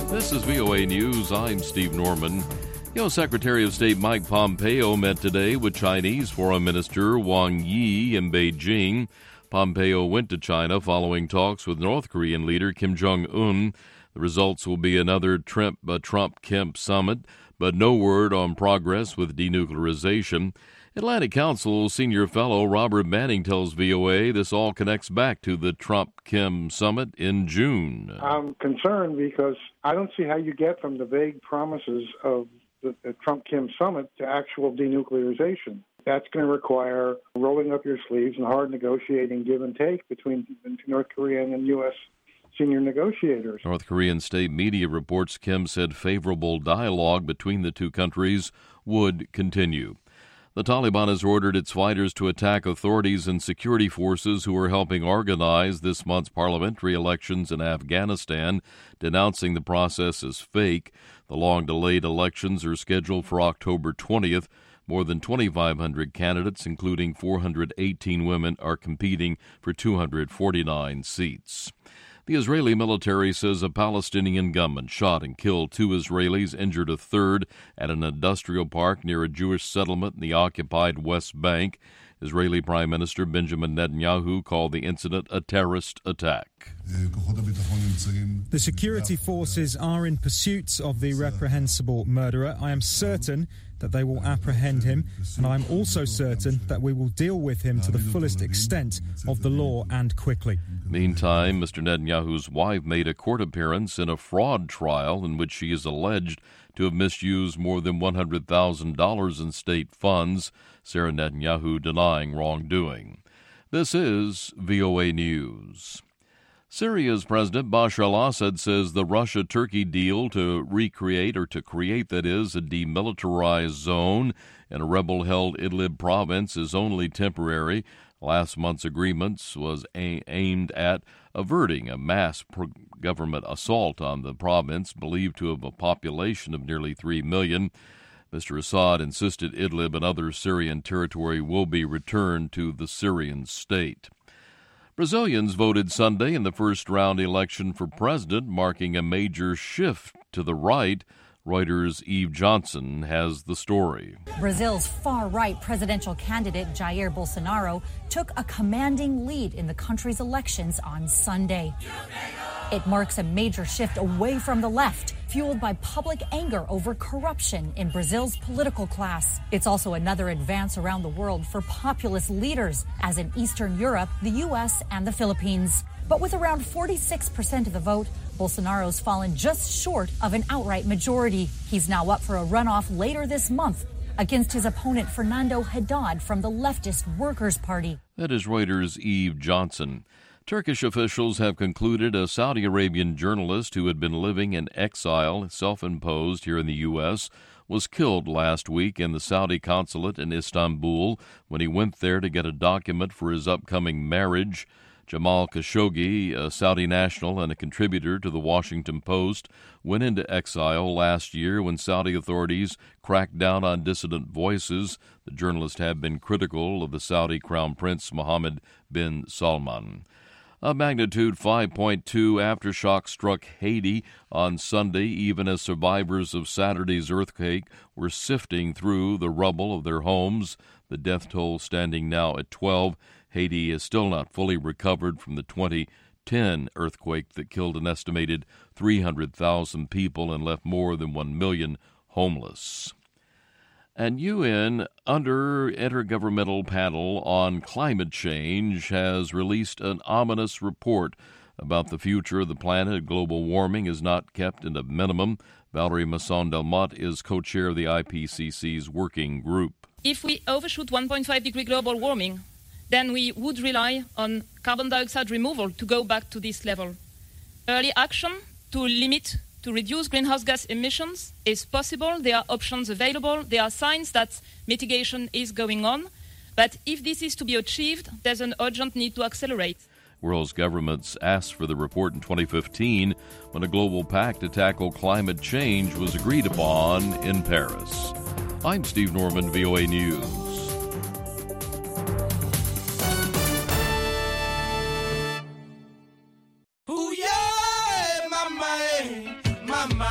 This is VOA News. I'm Steve Norman. U.S. Secretary of State Mike Pompeo met today with Chinese Foreign Minister Wang Yi in Beijing. Pompeo went to China following talks with North Korean leader Kim Jong-un. The results will be another Trump-Kemp summit, but no word on progress with denuclearization. Atlantic Council senior fellow Robert Manning tells VOA this all connects back to the Trump-Kim summit in June. I'm concerned because I don't see how you get from the vague promises of the Trump-Kim summit to actual denuclearization. That's going to require rolling up your sleeves and hard negotiating give and take between North Korean and U.S. senior negotiators. North Korean state media reports Kim said favorable dialogue between the two countries would continue. The Taliban has ordered its fighters to attack authorities and security forces who are helping organize this month's parliamentary elections in Afghanistan, denouncing the process as fake. The long-delayed elections are scheduled for October 20th. More than 2,500 candidates, including 418 women, are competing for 249 seats. The Israeli military says a Palestinian gunman shot and killed 2 Israelis, injured a third at an industrial park near a Jewish settlement in the occupied West Bank. Israeli Prime Minister Benjamin Netanyahu called the incident a terrorist attack. The security forces are in pursuit of the reprehensible murderer. I am certain that they will apprehend him, and I am also certain that we will deal with him to the fullest extent of the law and quickly. Meantime, Mr. Netanyahu's wife made a court appearance in a fraud trial in which she is alleged to have misused more than $100,000 in state funds, Sarah Netanyahu denying wrongdoing. This is VOA News. Syria's President Bashar al-Assad says the Russia-Turkey deal to create a demilitarized zone in a rebel-held Idlib province is only temporary. Last month's agreements was aimed at averting a mass government assault on the province, believed to have a population of nearly 3 million. Mr. Assad insisted Idlib and other Syrian territory will be returned to the Syrian state. Brazilians voted Sunday in the first-round election for president, marking a major shift to the right. Reuters' Eve Johnson has the story. Brazil's far-right presidential candidate Jair Bolsonaro took a commanding lead in the country's elections on Sunday. It marks a major shift away from the left, fueled by public anger over corruption in Brazil's political class. It's also another advance around the world for populist leaders, as in Eastern Europe, the U.S., and the Philippines. But with around 46% of the vote, Bolsonaro's fallen just short of an outright majority. He's now up for a runoff later this month against his opponent Fernando Haddad from the leftist Workers' Party. That is Reuters' Eve Johnson. Turkish officials have concluded a Saudi Arabian journalist who had been living in exile, self-imposed here in the U.S., was killed last week in the Saudi consulate in Istanbul when he went there to get a document for his upcoming marriage. Jamal Khashoggi, a Saudi national and a contributor to the Washington Post, went into exile last year when Saudi authorities cracked down on dissident voices. The journalist had been critical of the Saudi Crown Prince Mohammed bin Salman. A magnitude 5.2 aftershock struck Haiti on Sunday, even as survivors of Saturday's earthquake were sifting through the rubble of their homes. The death toll standing now at 12. Haiti is still not fully recovered from the 2010 earthquake that killed an estimated 300,000 people and left more than 1 million homeless. An UN Intergovernmental Panel on Climate Change has released an ominous report about the future of the planet. Global warming is not kept at a minimum. Valerie Masson-Delmotte is co-chair of the IPCC's working group. If we overshoot 1.5 degree global warming, then we would rely on carbon dioxide removal to go back to this level. Early action to reduce greenhouse gas emissions is possible. There are options available. There are signs that mitigation is going on. But if this is to be achieved, there's an urgent need to accelerate. World's governments asked for the report in 2015 when a global pact to tackle climate change was agreed upon in Paris. I'm Steve Norman, VOA News. Ooh, yeah, mama,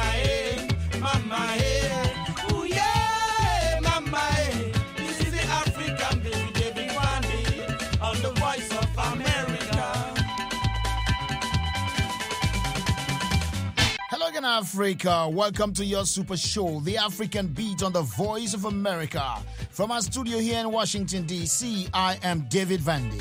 Africa, welcome to your super show, The African Beat on the Voice of America. From our studio here in Washington, D.C., I am David Vandy.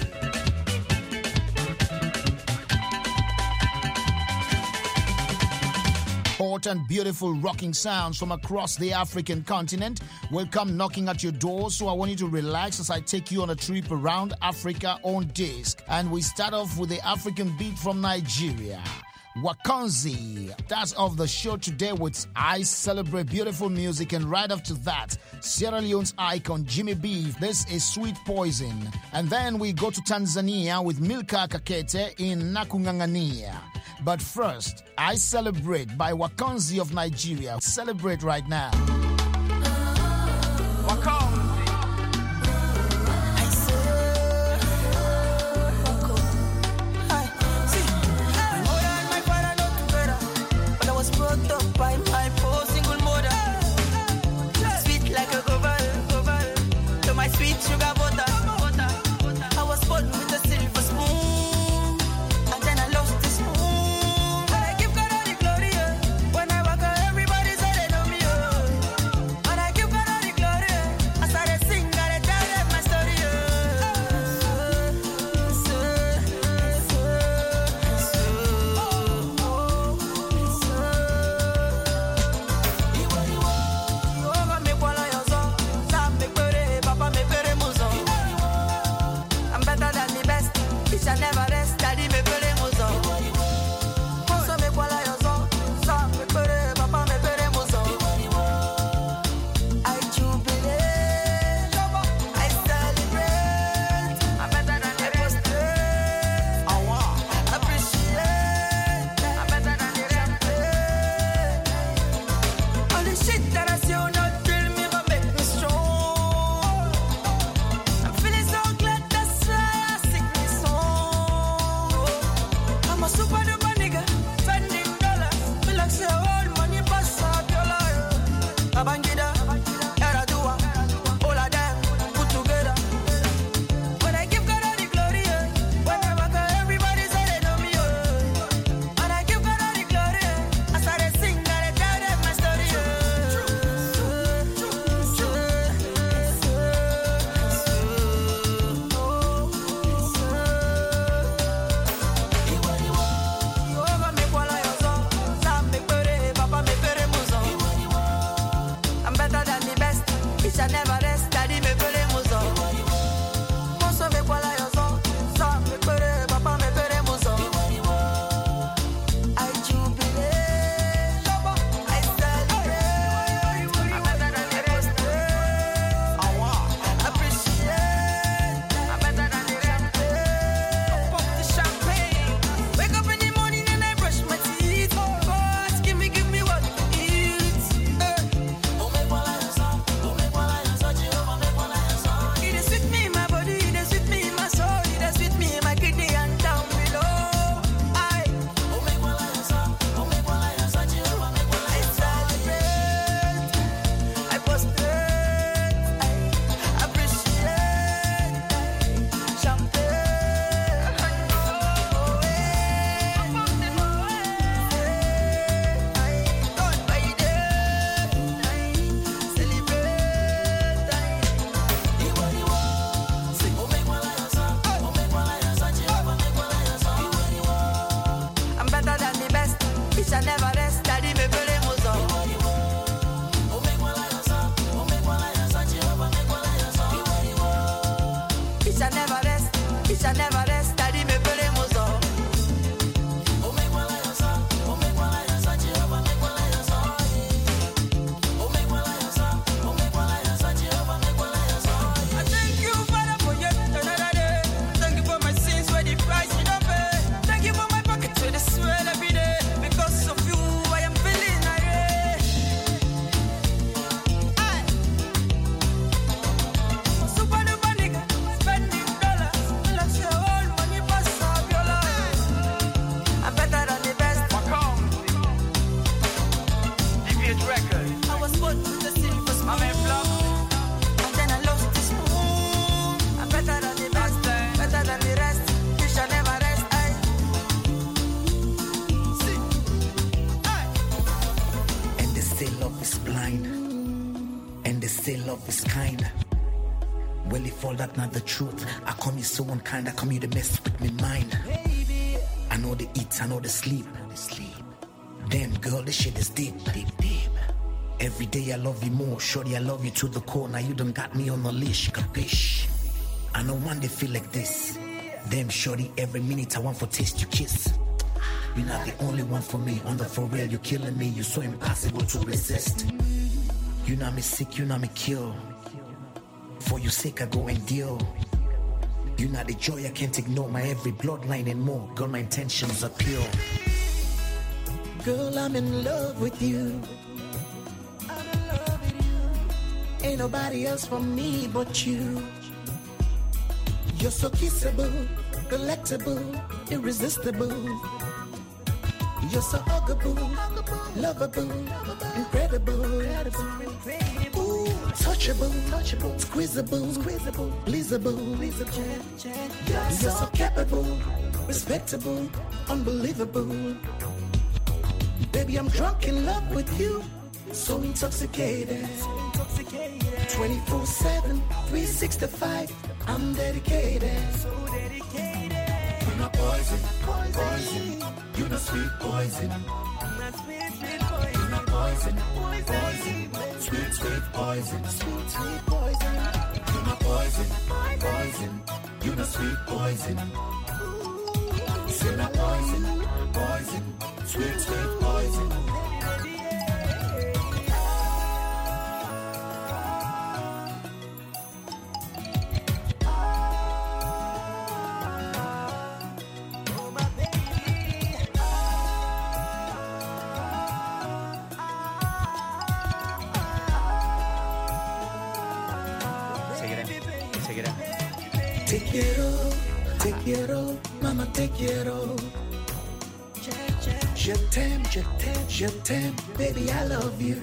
Hot and beautiful rocking sounds from across the African continent will come knocking at your door, so I want you to relax as I take you on a trip around Africa on disc. And we start off with the African Beat from Nigeria. Wakonzi. That's of the show today with I Celebrate Beautiful Music, and right after that, Sierra Leone's icon Jimmy Beef. This is Sweet Poison. And then we go to Tanzania with Milka Kakete in Nakungangania. But first, I Celebrate by Wakonzi of Nigeria. Celebrate right now. Wakonzi. Brought up by my poor single mother. Sweet like a govel, to my sweet sugar butter. I was born with a silver spoon, and then I lost the spoon. But I give God all the glory. When I walk out, everybody say they know me. But I give God all the glory. I started singing, I tell them my story. I never rest, daddy me pere muzo. So me kwala yozo, so me pere, papa me pere muzo. I jubilate, I celebrate. I'm better than the rest. I appreciate. I'm better than the rest. All the shit that I see will not kill me, but make me strong. I'm feeling so glad, that's why I sing this song. I'm a super duper nigga, spending dollars. Feel like say all money pass out your life. Babangida, Yaradua, all of them put together. When I give God all the glory, when I walk out, everybody say they know me. When I give God all the glory, I started singing, I tell them my story. I'm better than the best. Bitch, I never rest. Daddy, me pere muzo. Monso me kwala yozo. Sa me pere, papa me pere muzo. I jubilate. I celebrate. I'm better than the rest. I appreciate. I'm better than the rest. Pop the champagne. Wake up in the morning and I brush my teeth. Boss, give me what to eat. It is with me in my body, it is with me in my soul, it is with me in my kidney and down below. I celebrate, I prostrate, I appreciate, champagne. Don't buy it, celebrate. I'm better than the best. Bitch, I never rest. Daddy, me pere muzo. Bitch, I never rest. Bitch, I never rest. Daddy, me pere muzo. I thank you, Father, for yet another day. Thank you for my sins, where the price we don't pay. Thank you for my pocket to the swell every day. Because of you, say love is kind. Well, if all that not the truth, I come you so unkind, I come you to mess with me mind. I know the eat, I know the sleep. Damn girl, this shit is deep. Every day I love you more, shorty I love you to the core. Now you done got me on the leash, capiche? I know one day feel like this. Damn shorty, every minute I want for taste you kiss. You're not the only one for me, on the for real, you're killing me. You're so impossible to resist. You know me sick, you know me kill. For your sake I go and deal. You know the joy I can't ignore, my every bloodline and more. Girl, my intentions are pure. Girl, I'm in love with you. Ain't nobody else for me but you. You're so kissable, collectible, irresistible. You're so huggable, lovable, incredible. Ooh, touchable, squeezable, pleasable. You're so capable, respectable, unbelievable. Baby, I'm drunk in love with you, so intoxicated. 24/7, 365, I'm dedicated. You're my poison, poison. You're my sweet poison. You're my poison, poison. Sweet, sweet poison. You're my poison, poison. You're my sweet poison. You're my poison, poison. Sweet, sweet poison. Te quiero, mama, te quiero. Je t'aime, baby, I love you.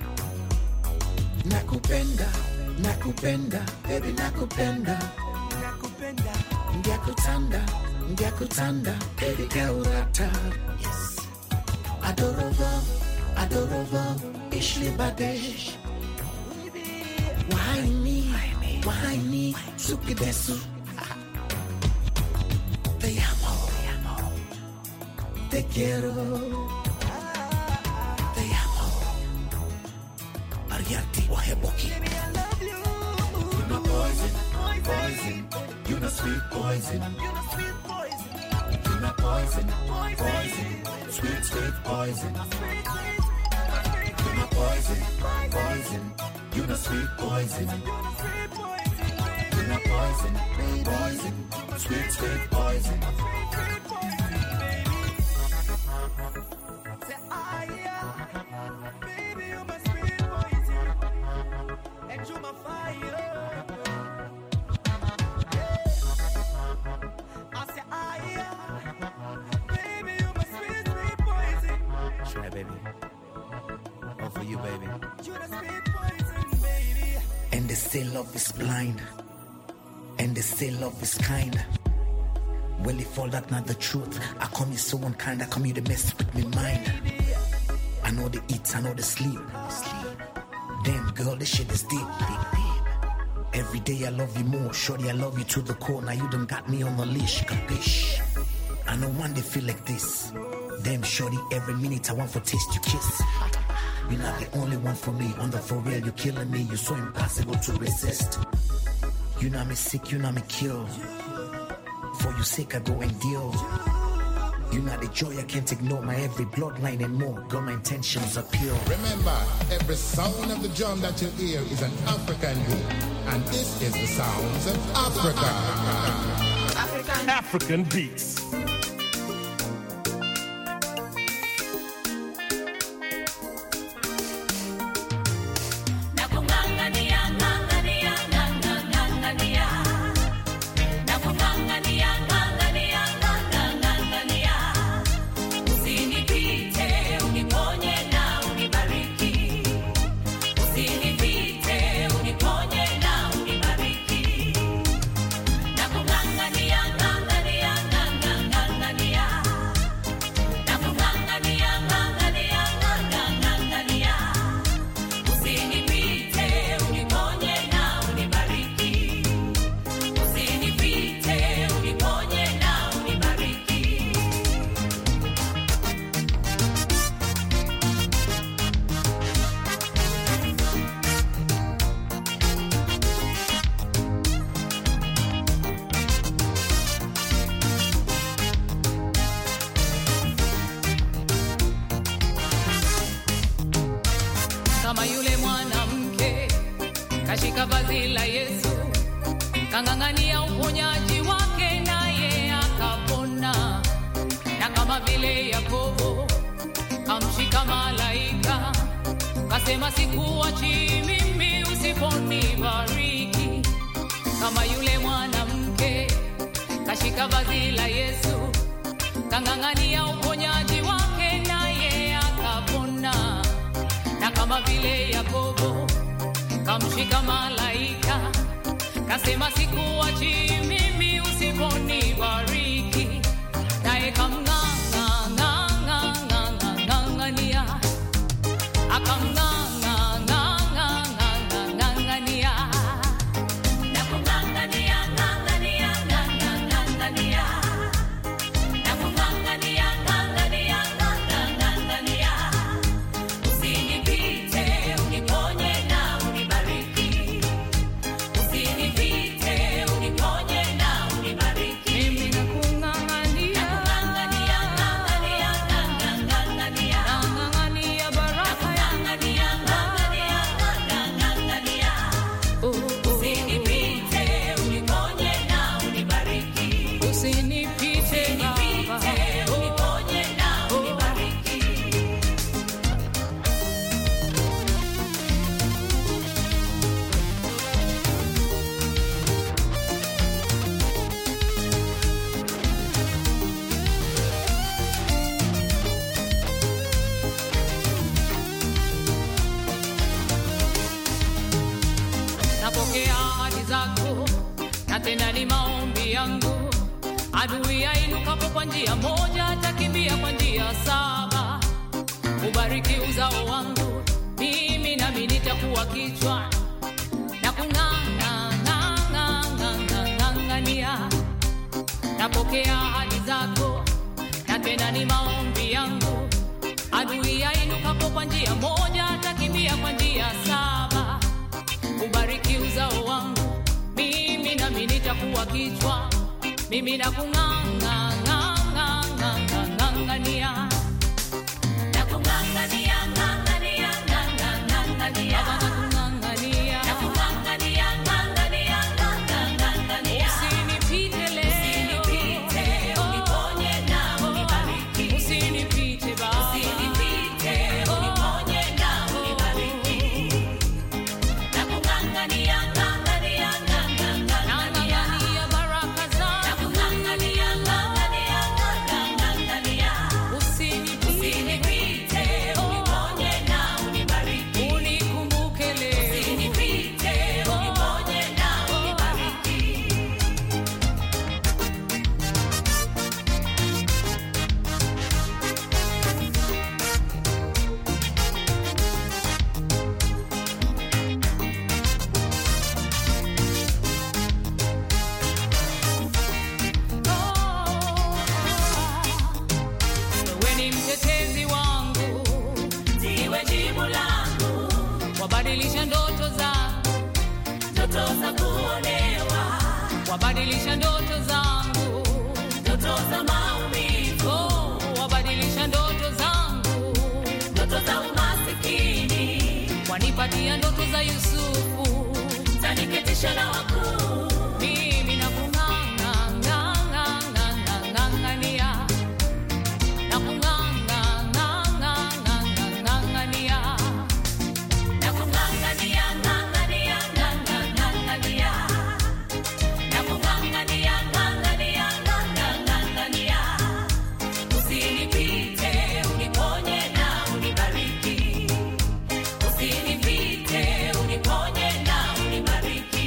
Nakupenda, baby, nakupenda. Ngakutanda, baby, gaurata. Yes. Adorova, ishli badesh. Wahaini, sukidesu. Te amo, te quiero, te amo. Ariati waheboki. Baby, I love you. You're my poison, poison. You're my sweet poison. You're my poison, poison. Sweet, sweet poison. You're my poison, poison. You're my sweet poison. You're my poison, poison. Sweet, sweet poison. Say, yeah. Baby, you're my sweet poison. And you're my fire. I say, yeah. Baby, you're my sweet, sweet poison. Try, baby. All for you, baby. You're the sweet poison, baby. And they say love is blind. And they say love is kind. Well, if all that not the truth, I come you so unkind, I come you to mess with me mind. I know the eat, I know the sleep. Damn girl, this shit is deep. Every day I love you more, shorty I love you to the core. Now you done got me on the leash, capiche? I know one day feel like this. Damn shorty, every minute I want for taste you kiss. You're not the only one for me, on the for real, you're killing me. You're so impossible to resist. You know me sick, you know me kill. For your sake I go and deal. You know the joy I can't ignore, my every bloodline and more. Girl, my intentions are pure. Remember, every sound of the drum that you hear is an African beat. And this is the sounds of Africa. African beats. Nakunganga kama yule mwanamke kashika vazi la Yesu, kang'ang'ania uponyaji wake naye akapona. Na kama vile Yakobo kamshika malaika, kasema sikuachi mimi usiponibariki. Kama yule mwanamke kashika vazi la Yesu, kang'ang'ania uponyaji wake naye akapona. Na kama vile Yakobo kamshika malaika, kasema sikuachi mimi usiponibariki. Naye kamng'ang'ania, akamng'ang'ania, na kumng'ang'ania, usinipite uniponye na unibariki, usinipite uniponye na unibariki. Mimi nakung'ang'ania baraka usinipite uniponye na unibariki, usinipite uniponye na unibariki. Napokea ahadi zako na tena ni maombi yangu. Adui ainukapo kwa njia moja, atakimbia kwa njia saba. Ubariki uzao wangu, mimi nami nitakuwa kichwa. Na kung'ang'ania, napokea ahadi zako na tena ni maombi yangu. Adui ainukapo kwa njia moja, atakimbia kwa njia saba. Ubariki uzao wangu, mimi nami nitakuwa kichwa. Mimi nakung'ang'ania, usinipite leo, uniponye na unibariki, usinipite Baba, usinipite uniponye na unibariki. Nakung'ang'ania baraka zako, usinipite uniponye na unibariki, unikumbuke leo, usinipite uniponye na unibariki. Wewe ni mtetezi wangu, ndiwe jibu langu, wabadilisha ndoto zangu, ndoto za kuonewa, wabadilisha ndoto zangu, ndoto za maumivu, wabadilisha ndoto zangu, ndoto za umasikini, wanipatia ndoto za Yusufu, zaniketisha na wakuu. Mimi nakung'ang'ania, usinipite uniponye na unibariki, usinipite uniponye na unibariki.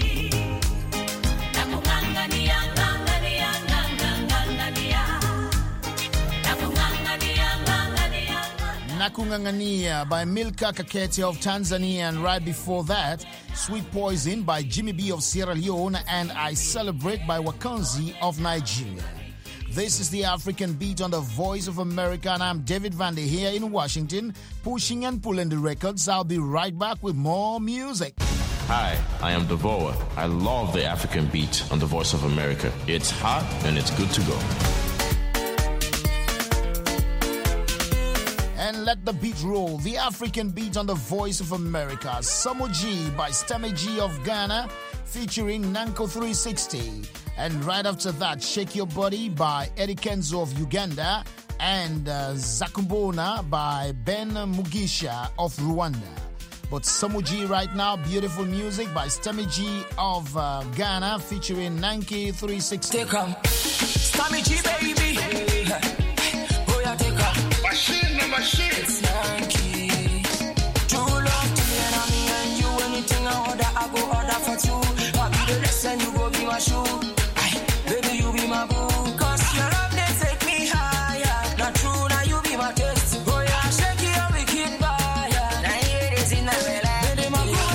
Nakung'ang'ania by Milka Kakete of Tanzania, and right before that, Sweet Poison by Jimmy B of Sierra Leone and I Celebrate by Wakanzi of Nigeria. This is the African Beat on the Voice of America, and I'm David Vander here in Washington, pushing and pulling the records. I'll be right back with more music. Hi, I am Devoa. I love the African Beat on the Voice of America. It's hot and it's good to go. And let the beat roll. The African beat on the Voice of America. Samo G by Stemi G of Ghana featuring Nanko 360. And right after that, Shake Your Body by Eddie Kenzo of Uganda and Zakumbona by Ben Mugisha of Rwanda. But Samo G right now, beautiful music by Stemi G of Ghana featuring Nanki 360. Take 'em. Stemi G, baby. Oh, yeah, take 'em. Machine. It's Nanki. True love to me and you. Anything I order, I go order for two. I'll be the lesson, you go be my shoe. Baby, you be my boo. Cause your love, they take me higher. Not true, now you be my taste. Oh, yeah, shake it up, we keep fire. Now here it is in the baby, my boo.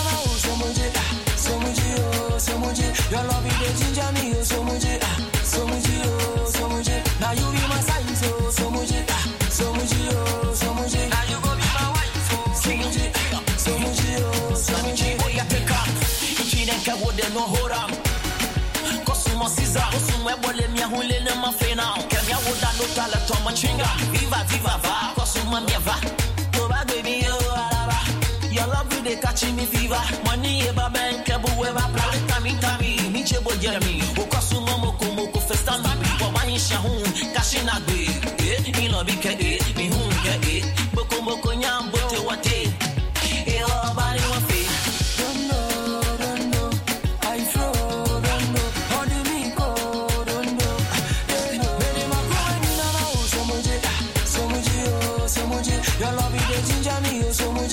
So much, your love is the ginger me, so much, now you be my side, so much, now you go be my wife, so much, oh yeah, pick up, if you didn't care what they know, hold on, cause you must see that, cause you might let me hold in my face now, can you hold that look at the chinga, viva, va, cause you might be a va, go back, baby, your love will they catching me fever, money ever bank, ever plan, tammy, niche boy Jeremy, who cause you moko festa nabi, but why is your home, kashina be, in lobby ke me home ke boko nyam bote wate, your body one fee. Don't know, I throw, don't know, how do me go, don't know, baby, my girl, so much, your love is the ginger me, so much,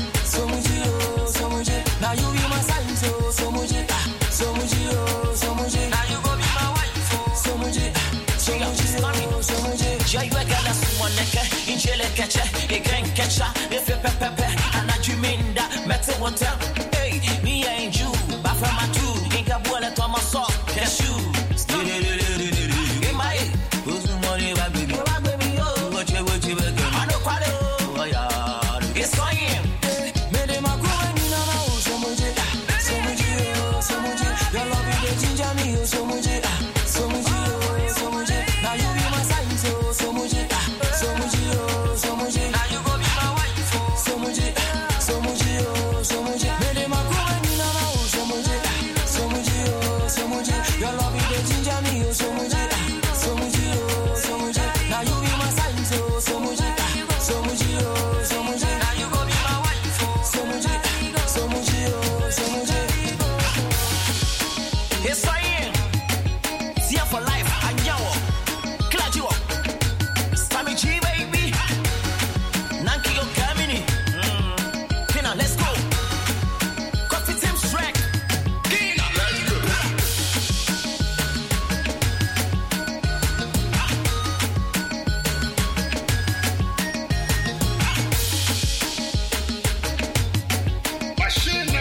now you be my side, so much, now you go be my wife, so much, Jai wekala sumoneke, injele keche, again catcha, if you pepe, and I dream in that, mete hotel, hey, me ain't you, but from my two, inga buole to my sock, cashew, in my head, who's the money, baby, oh, what you, I know quite oh, yeah, it's fine. Made my girl, so much, your love is the ginger me, so much, now you be my side, so much, now you go be my wife, so much, made my girl, so much, your love is the ginger me, so much, now you be my side, so much, now you go be my wife, so much. Yes, I am. See for life, I know. Glad you up. Stemi G, baby. Nanki, you're coming. Pina, let's go. Coffee Team Strike. Pina, let's go. Machine.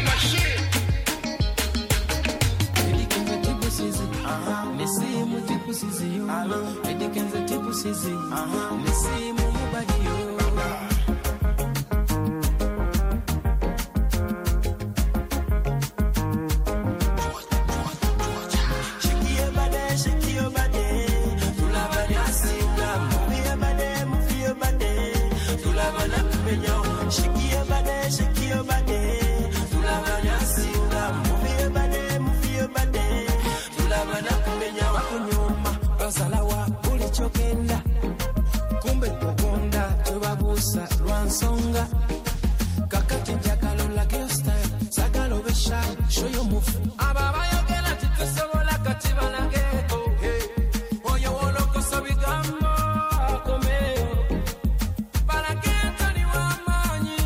Kumbe tokonda tubabusa lwansonga kakati njagalo like your style sagalo besha show your move ababayogera titusobola kati balageko oyo wolokosa bigambo akomeyo balagento ni wamanyi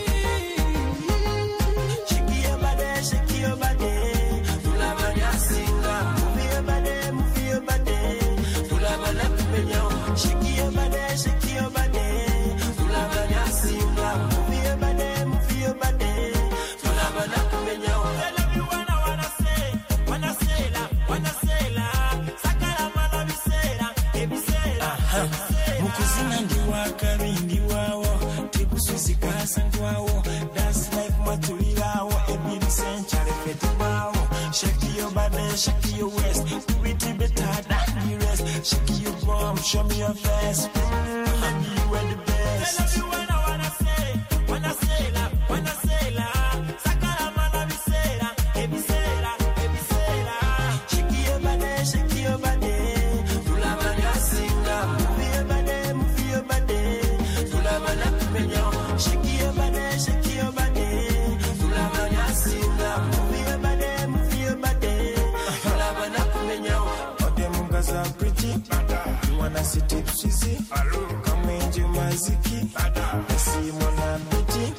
shake your body tulabanya singa move your body tulabana kumenya shake your body tulabanya singa move your body tulabana kumenya tell everyone I wanna say la sakala mala bisera mukuzina ndi wakabindi wawo tikusuzi kasangwawo dance like matulirawo ebiri century fetibawo shake your body shake your waist do it better than the rest shake your bum show me your face you are the best. Lucy. Come into my ziki. I see mon appétit.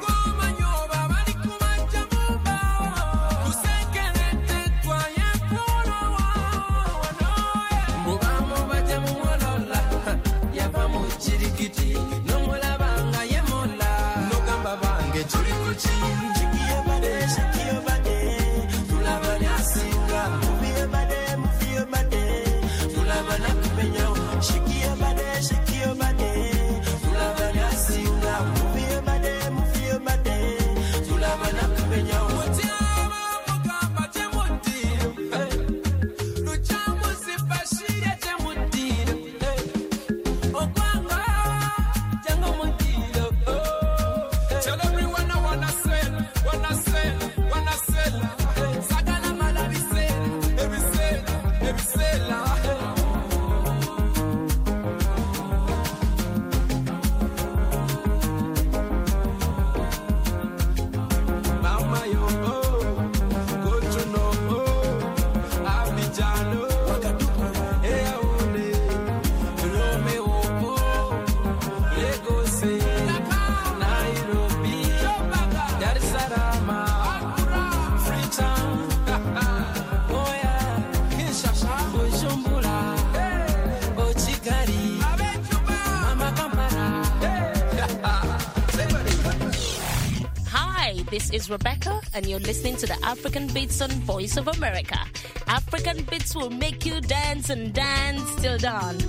This is Rebecca, and you're listening to the African Beats on Voice of America. African Beats will make you dance and dance till dawn.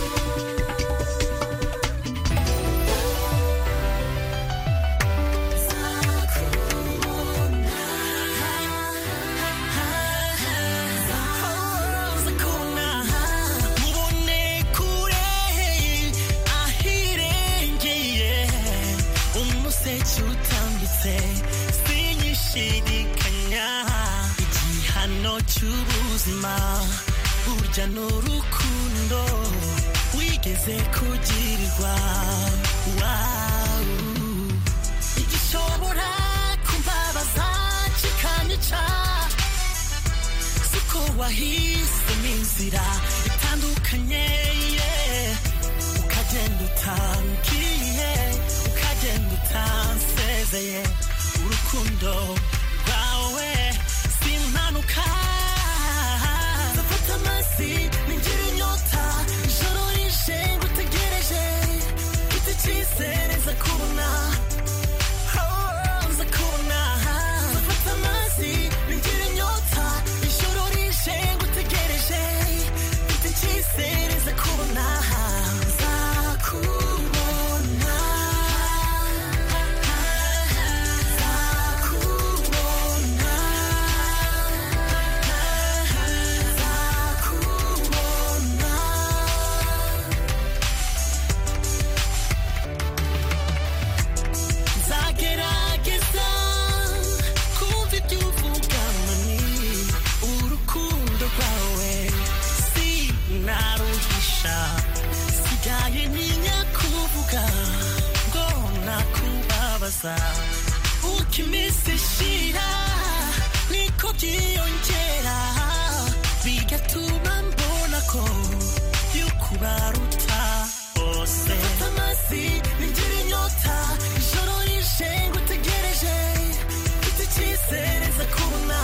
burya n'urukundo wigeze kugirirwa igishobora kumbabaza kikanyica siko wahisemo inzira itandukanye ukagenda utangiye ukagenda utansezeye urukundo rwawe simpanuka zafata amasi ningira inyota ijoro rishe ngutegereje mfite icyizere nza kubona nza kubona zafata amasi ningira inyota ijoro rishe ngutegereje mfite icyizere nza kubona ukimisi shira niko byiyongera bigatuma mbona ko yukubaruta bose amasi ningira inyota ijoro rishe ngutegereje mfite icyizere nza kubona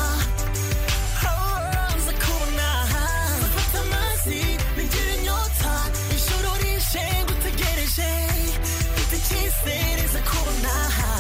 nza kubona zafata amasi ningira inyota ijoro rishe ngutegereje mfite icyizere nza kubona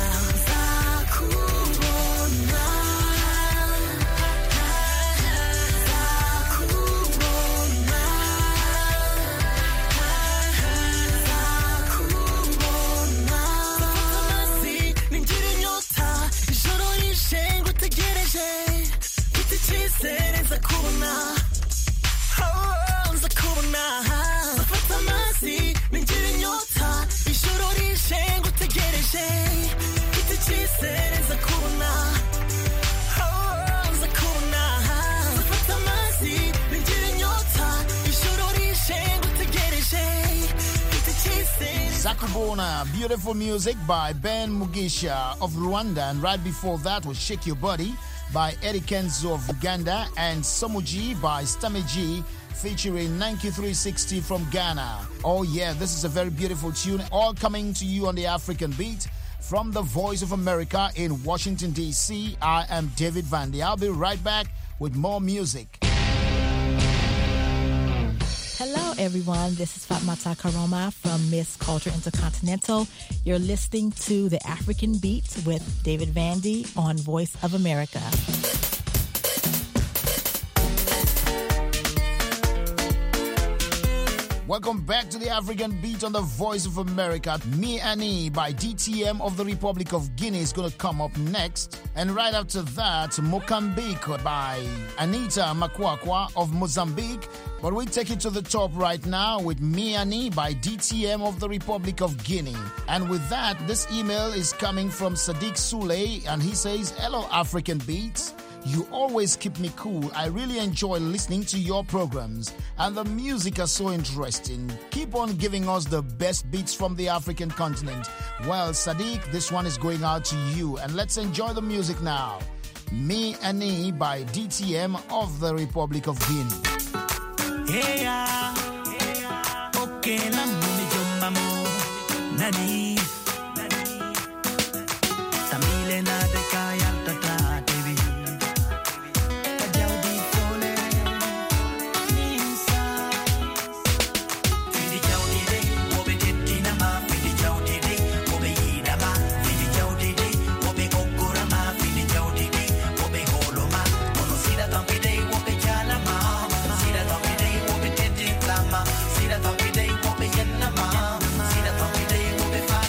Zakubona, beautiful music by Ben Mugisha of Rwanda, and right before that was Shake Your Body by Eddie Kenzo of Uganda, and Somuji by Stameji featuring Nanki 360 from Ghana. Oh yeah, this is a very beautiful tune, all coming to you on the African Beat. From the Voice of America in Washington, D.C., I am David Vandy. I'll be right back with more music. Hello, everyone. This is Fatmata Karoma from Miss Culture Intercontinental. You're listening to The African Beat with David Vandy on Voice of America. Welcome back to the African Beat on the Voice of America. Me Annie by DTM of the Republic of Guinea is going to come up next. And right after that, Mocambique by Anita Makwakwa of Mozambique. But we take it to the top right now with Me Annie by DTM of the Republic of Guinea. And with that, this email is coming from Sadiq Souley, and he says, "Hello, African Beats. You always keep me cool. I really enjoy listening to your programs, and the music is so interesting. Keep on giving us the best beats from the African continent." Well, Sadiq, this one is going out to you, and let's enjoy the music now. Me Annie by DTM of the Republic of Guinea. Okay, Nani Tamile na de kaya tata TV Kajaudi fole Nisa Fidi jaudi de Wobe tetina ma Fidi jaudi de Wobe yida ma Fidi jaudi de Wobe okura ma Fidi jaudi de Wobe holo ma Ono sida tampi de Wobe jala ma Sida tampi de Wobe tetina ma Sida tampi de Wobe yenna ma Sida tampi de Wobe fa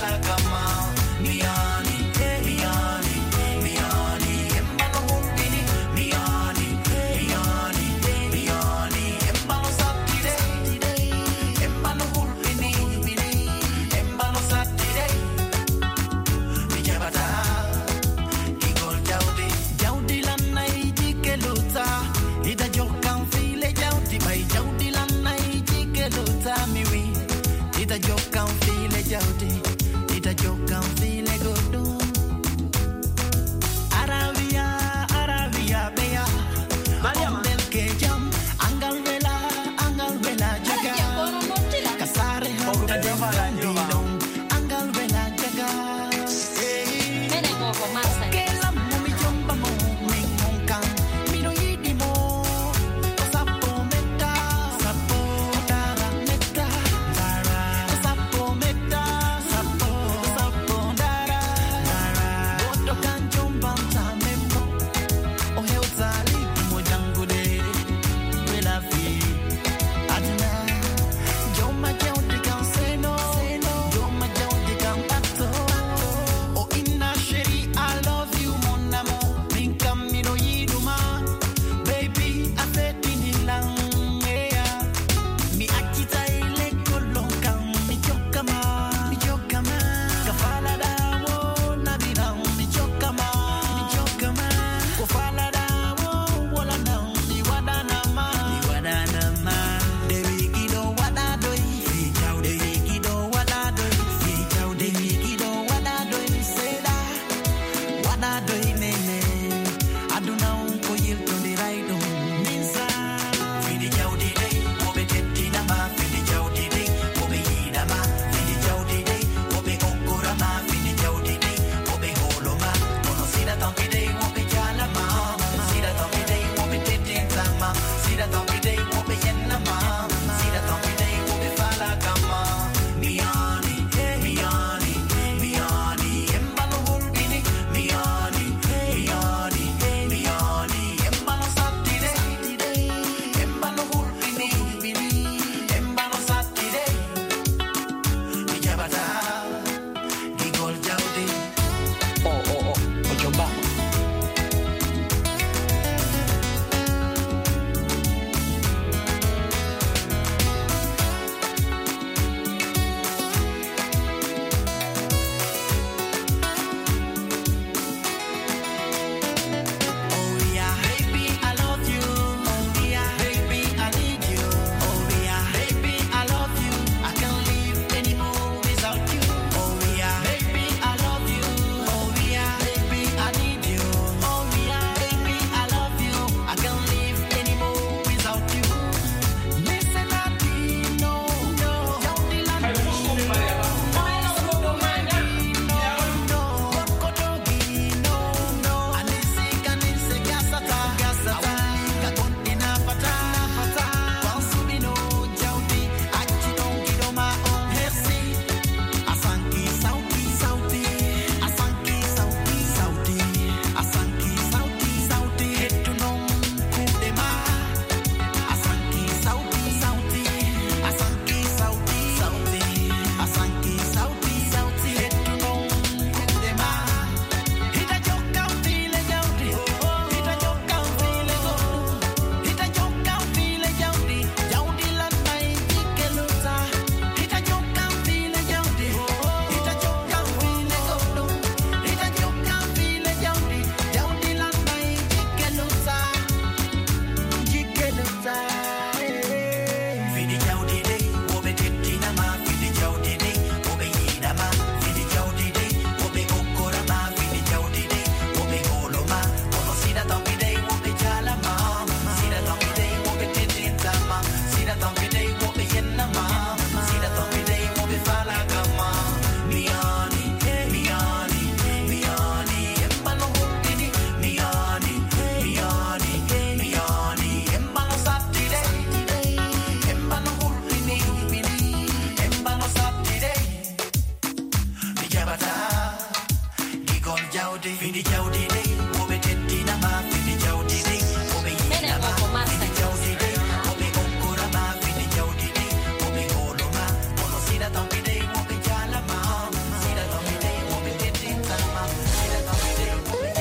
jaude, fini jaude de, wobe tetina ma, fini jaude de, wobe yinama, fini jaude de, wobe okura ma, fini jaude de, wobe holo ma, ono sida tombi de, wobe jala ma, sida tombi de, wobe tetina ma, sida tombi de, wobe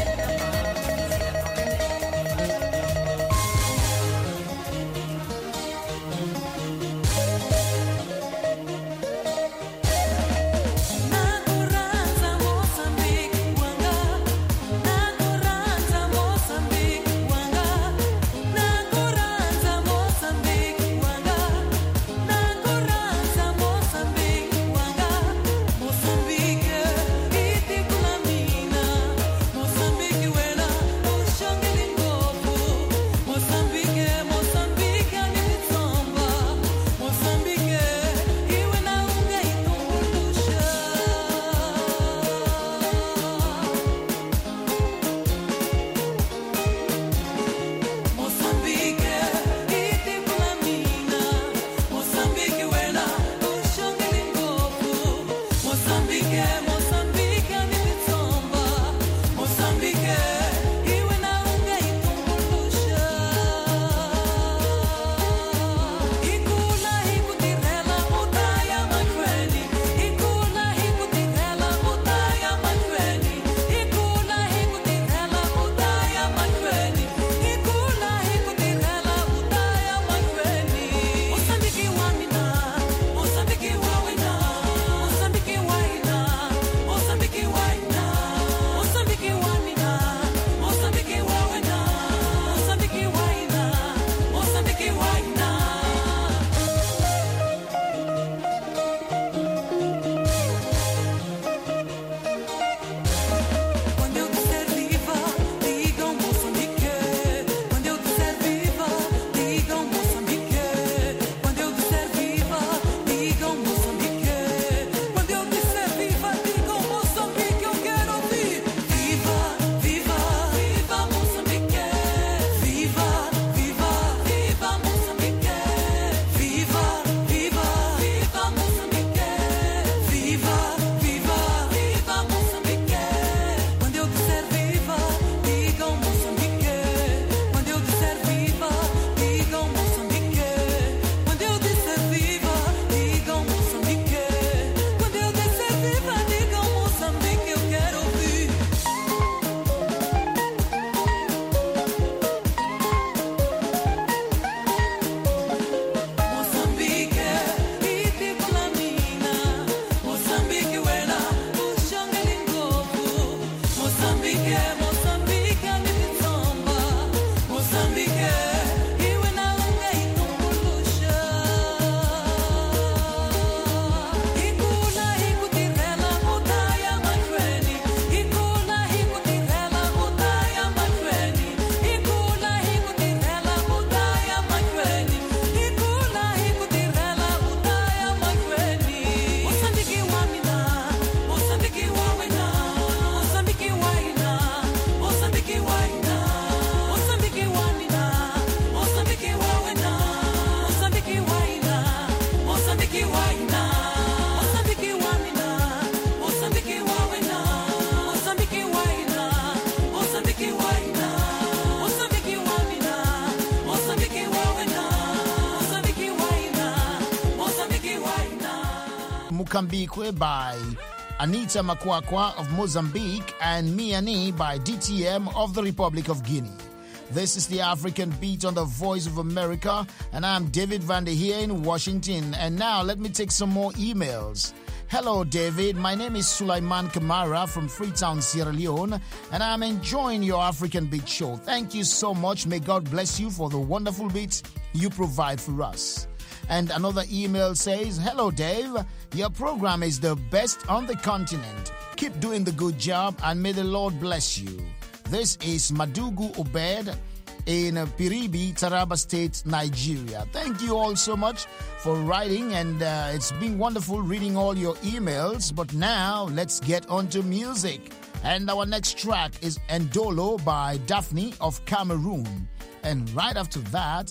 Mukambikwe by Anita Makwakwa of Mozambique and Miani by DTM of the Republic of Guinea. This is the African Beat on the Voice of America, and I'm David Vander here in Washington. And now let me take some more emails. Hello, David. My name is Sulaiman Kamara from Freetown, Sierra Leone, and I'm enjoying your African Beat show. Thank you so much. May God bless you for the wonderful beats you provide for us. And another email says, hello, Dave. Your program is the best on the continent. Keep doing the good job, and may the Lord bless you. This is Madugu Obed in Piribi, Taraba State, Nigeria. Thank you all so much for writing, and it's been wonderful reading all your emails. But now, let's get on to music. And our next track is Ndolo by Daphne of Cameroon. And right after that,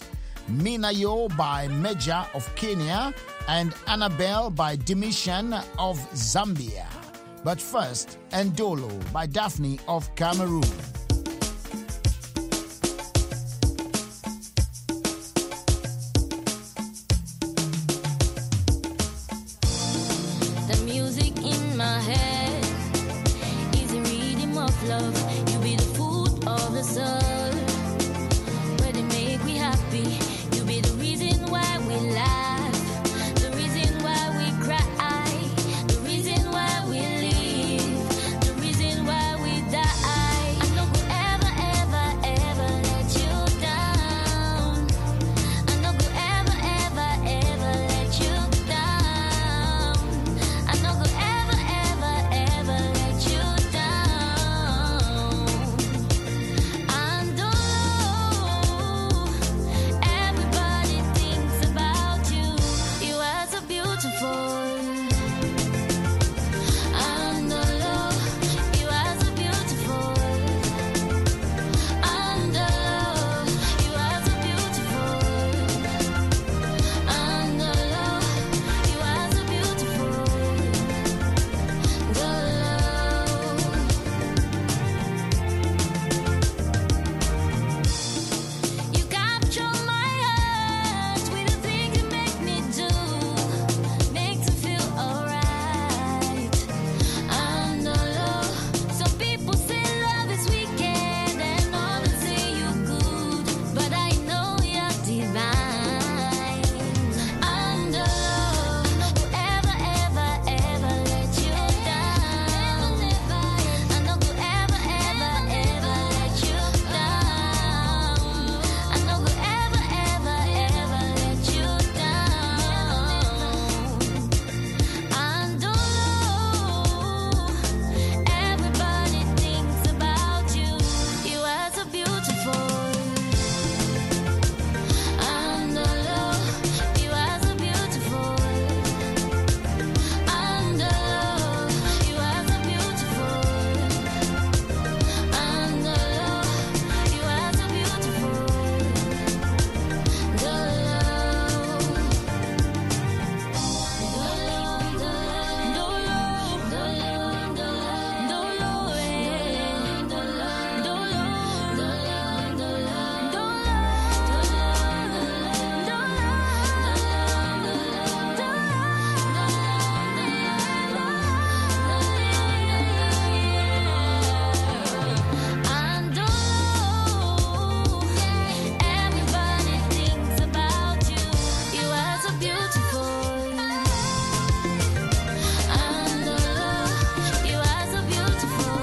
Minayo by Meja of Kenya and Annabelle by Dimishan of Zambia. But first, Ndolo by Daphne of Cameroon. The music in my head is a rhythm of love. You be the food of the soul. Where they make me happy. You be the reason why we laugh, the reason why we cry, the reason why we live, the reason why we die. I no go ever, ever, ever let you down. I no go ever, ever, ever let you down. I no go ever, ever, ever let you down. And everybody thinks about you. You are so beautiful. And you are so beautiful. And you are so beautiful. And you are so beautiful. You capture my heart with the things you make me do, makes me feel alright. And some people say love is wicked and others say you're good, but I know you're divine. And no go ever, ever, ever let you down. I no go ever, ever, ever let you down. I no go ever, ever, ever let you down. And everybody thinks about you. You are so beautiful. And you are so beautiful. And you are so beautiful. And you are so beautiful. And everybody thinks about you. You are so beautiful. And you are so beautiful.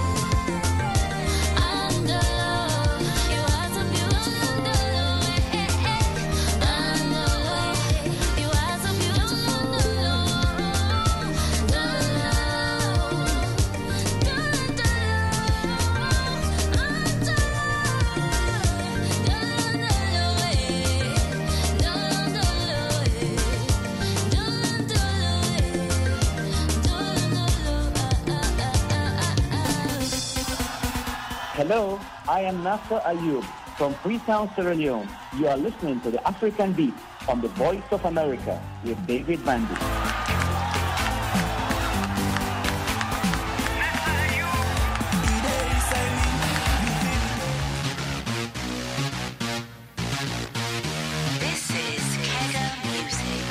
And you are so beautiful. And you are so Hello, I am Nasser Ayub from Freetown, Sierra Leone. You are listening to the African Beat on the Voice of America with David Vandy. This is Kega Music.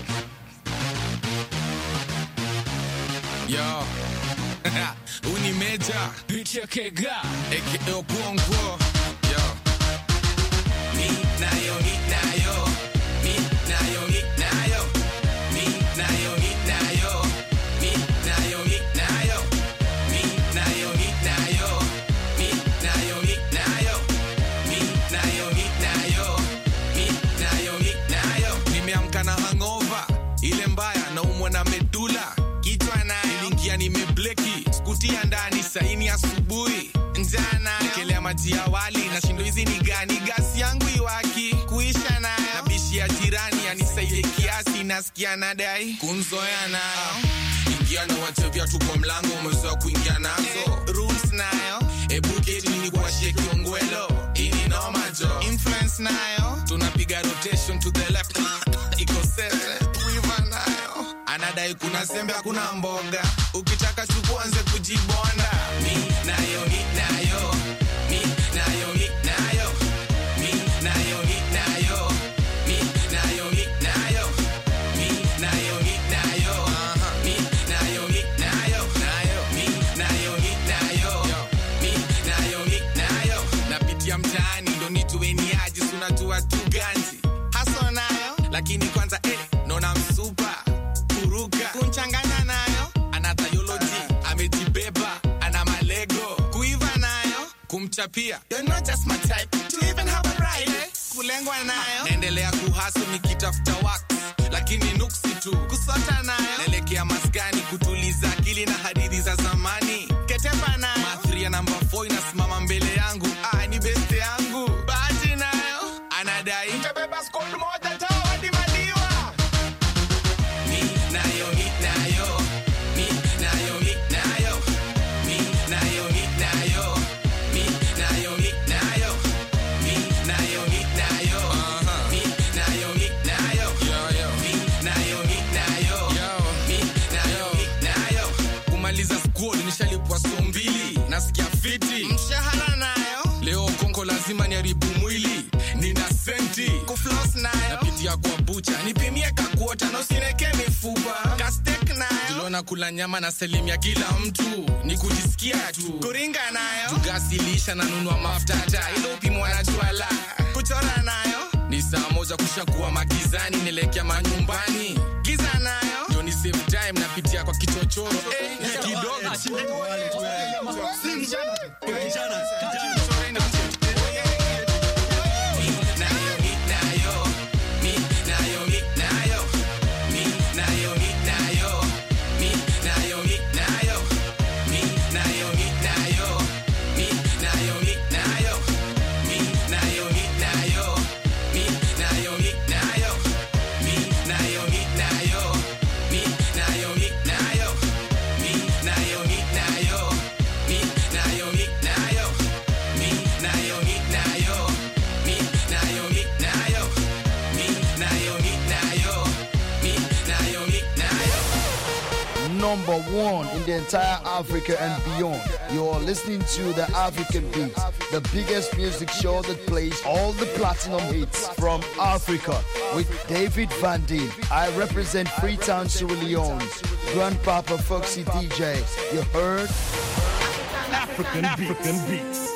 Yo, Unimeja, Picha Kega, aka Okuongo. Yo, meet Nayo, meet Nayo, meet Nayo, meet Nayo, meet Nayo, meet Nayo, meet Nayo, meet Nayo, meet Nayo, meet Nayo, meet Nayo, meet Nayo, meet Nayo, meet Nayo, meet Nayo, meet Nayo. Nimeamka na hangover, ile mbaya na umwa na medula. Kichwa nayo ilingia nimebleki, skutia ndani saini asubuhi. Njana kelea maji ya wali na shindo hizi ni gani, gasi yangu iwaki kuisha nayo. Na bishi ya jirani anisaidie kiasi, nasikia nadai kunzoea nayo. Ingia na watevya tu kwa mlango, umezoea kuingia nazo. Rules nayo, ebuketi ni kwa sheki ongwelo. Ini noma jo, influence nayo, tunapiga rotation to the left. Iko set, tuiva nayo. Anada unadai kuna sembe hakuna mboga. Ukitaka chukua anze kujibonda. Mi nayo, mi nayo. Mi nayo, mi nayo. Mi nayo, mi nayo. Mi nayo, mi nayo. Mi nayo, mi nayo. Mi nayo, mi nayo. Mi nayo, mi nayo. Mi nayo, mi nayo. Napitia mtaani ndo nituweni aje, sunajua tu ganzi. Haso nayo, lakini kwanza nona msupa. Kuruka, kunchanganya nayo. Ana biology, amejibeba. Ana malego, kuiva nayo. Kumchapia, you're not just my type to even have a right. Kulengwa nayo, naendelea kuhaso nikitafuta wax. Lakini nuksi tu, kusota nayo. Nelekea maskani, kutuliza akili na hadithi za zamani. Ketepa nayo, mathria number 4 inasimama mbele yangu. Ni beste yangu. Bahati nayo, anadai nitabeba squad moja tao hadi madiwa. Mi nayo, mi nayo. Mi nayo, mi nayo. Mi nayo, mi nayo. Mi nayo, mi nayo. Mi nayo, mi nayo. Mi nayo, mi nayo. Mi nayo, mi nayo. Mi nayo, mi nayo. Kumaliza school nishalipwa so mbili. Nasikia fiti. Mshahara nayo. Leo konko lazima niharibu mwili. Nina senti. Kufloss nayo. Napitia kwa bucha. Nipimie kakuota na usineke mifupa. Kastek nayo. Tulona kula nyama na selimia kila mtu. Ni kujisikia tu. Kuringa nayo. Tugasilisha na nunua maftata. Ilo upimo na juala. Kuchora nayo. Ni saa moja kushakuwa magizani. Nilekea manyumbani. Giza nayo. Yo ni save time napitia kwa kichochoro. Kidogo. Number 1 in the entire Africa and beyond. You're listening to the African Beat, the biggest music show that plays all the platinum hits from Africa with David Vandy. I represent Freetown, Sierra Leone. Grandpapa Foxy DJ. You heard? African Beats.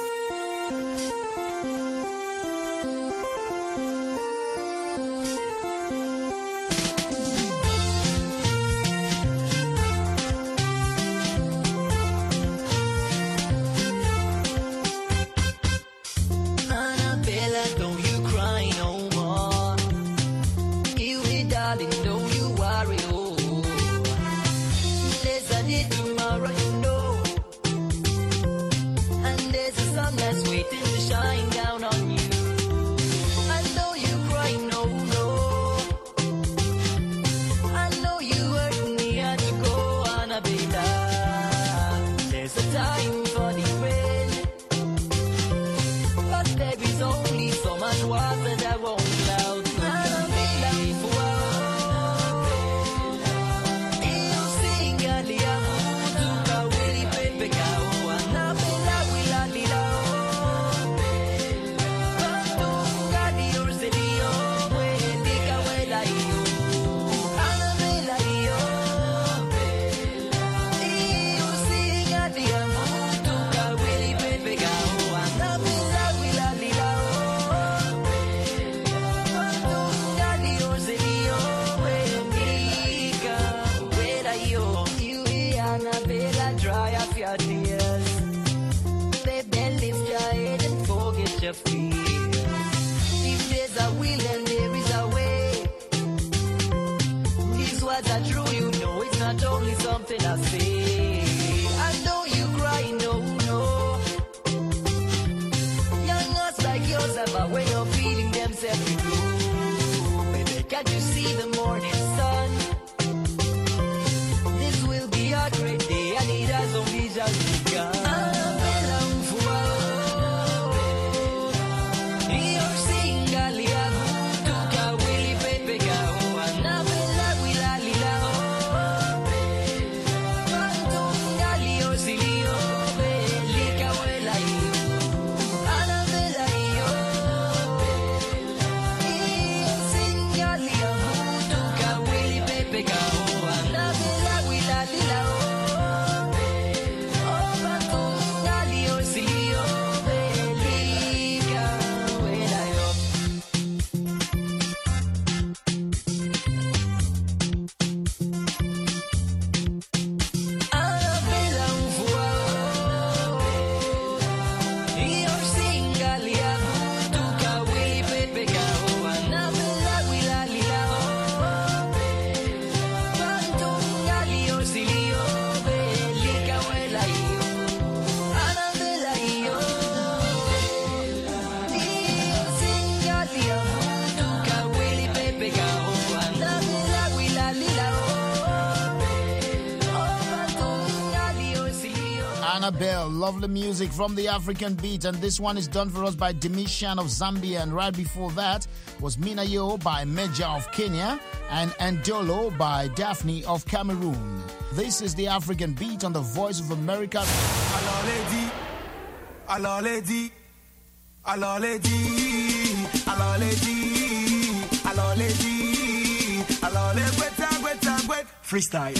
Bell. Lovely music from the African Beat, and this one is done for us by Demishan of Zambia, and right before that was Minayo by Meja of Kenya and Andolo by Daphne of Cameroon. This is the African Beat on the Voice of America. Alors lady, alors lady, alors lady, alors lady, alors lady, alors lady, freestyle.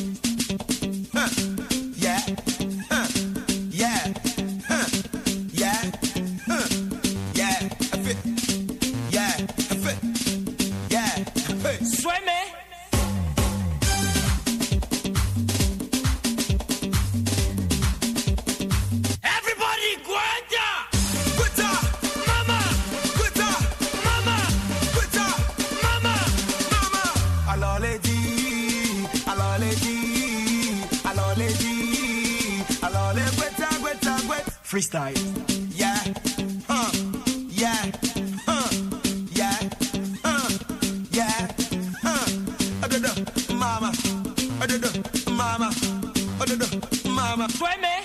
Yeah, yeah, yeah, yeah, yeah, Sueme. Everybody, Guanta! Guanta! Mama! Guanta! Mama! Guanta! Mama! Mama! alors lady, alors lady, alors lady, alors lady, freestyle. Yeah, yeah, yeah, yeah, mama, mama, mama, Sueme.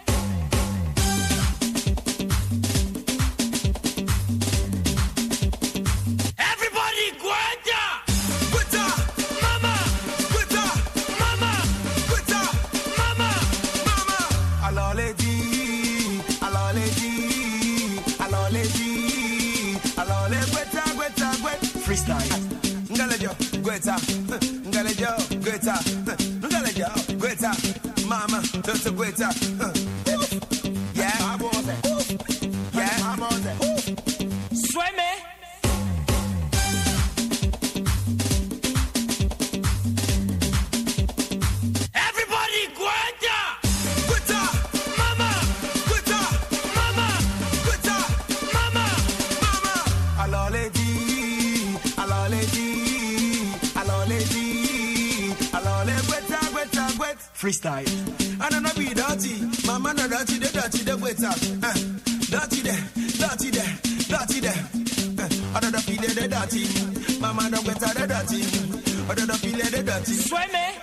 Everybody, Guanta! Guanta! Mama! Guanta! Mama! Guanta! Mama! Mama! alors lady, alors lady, alors lady, alors lady, freestyle. Ngalejo, Guetta, Ngalejo, Guetta, Ngalejo, Guetta, mama, don't Guetta. Yeah, yeah, Sueme. Everybody, Guanta! Guanta! Mama! Guanta! Mama! Guanta! Mama! Mama! alors lady, alors lady, alors lady, alors lady, Guetta, freestyle. I don't know be dirty, mama no dirty, the Guetta, dirty there, dirty there, dirty there. I don't feel the dirty, mama no Guetta the dirty, I don't feel the dirty. Sueme.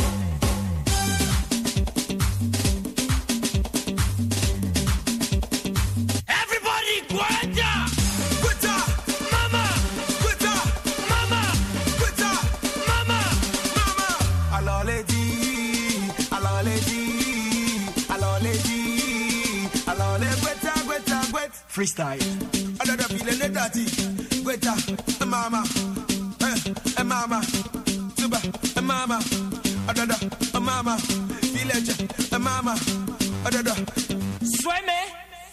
Everybody, Guanta! Guanta! Mama! Guanta! Mama! Guanta! Mama! Mama! alors lady, alors lady, alors lady, alors lady, Guetta, freestyle. I don't feel the dirty, Guetta, mama, mama, tuba, mama, I don't mama, village, mama, I don't Sueme.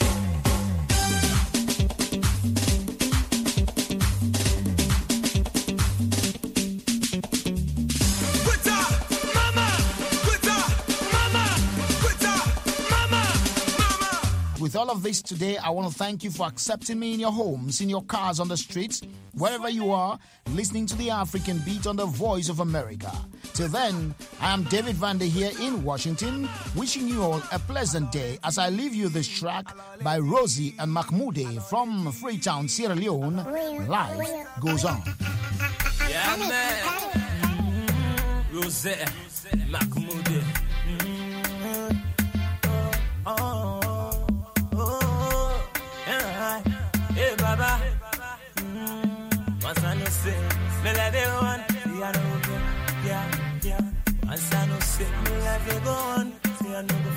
Guetta, Mama! Guanta! Mama! Guanta! Mama! Mama! With all of this today, I want to thank you for accepting me in your homes, in your cars, on the streets, wherever you are, listening to the African Beat on the Voice of America. Till then, I am David Vander here in Washington, wishing you all a pleasant day as I leave you this track by Rosie and Mahmoudi from Freetown, Sierra Leone. Life goes on. Yeah, man. Rosette, Mahmoudi. Hey, Baba. Once I know say, me let it go on. See, I know go, yeah. Once I know say, me let it go on. See, I know go,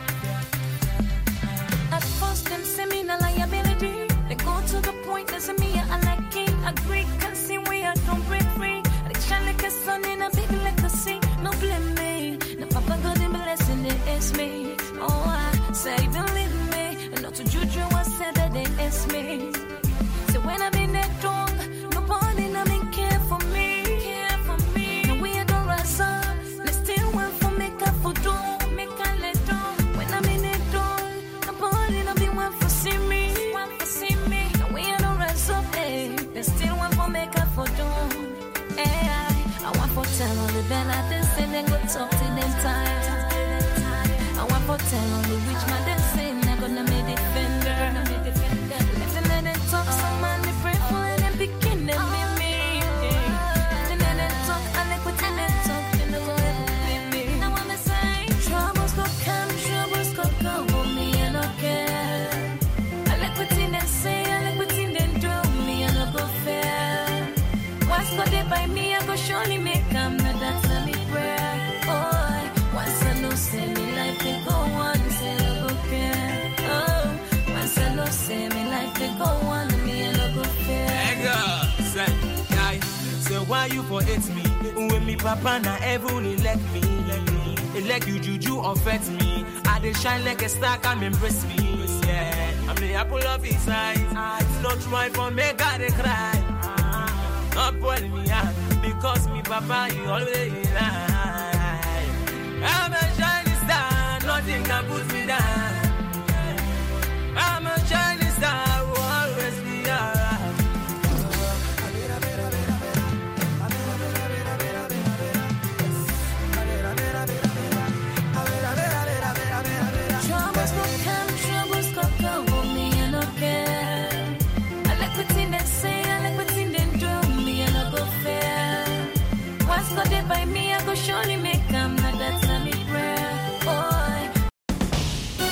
yeah. At first, them say me no liability. They go to the point, they say me a lucky. Agree, can see we are don't break free. Addiction like a son in a big legacy. No blame me. No papa God in blessing, it's me. Oh, I say don't leave me. And not to juju, I said that it's me. So when I'm in that wrong, nobody no me care for me. Care for me. No we don't rise up. Let's still work for make up for do. Make a let down. When I'm in that wrong, nobody no be one for see me. One for see me. No we don't rise up. Hey, let's still work for make up for do. Hey, I want for tell all the bell at this and then go talk to them time. I want for tell all the rich man they say they're gonna be defender. Listen and then talk some man they pray for and then begin them be me. Listen and then talk and they put in and talk and they go ever be me. Now I'm saying troubles go come, troubles go go. why you for hate me? When me papa na heaven elect me. Elect you juju affect me. I dey shine like a star, come embrace me. Yeah, I'm the apple of his eyes. Not try for me, gotta cry. Not pull me out because me papa you always lie. I'm a shining star, nothing can put me down.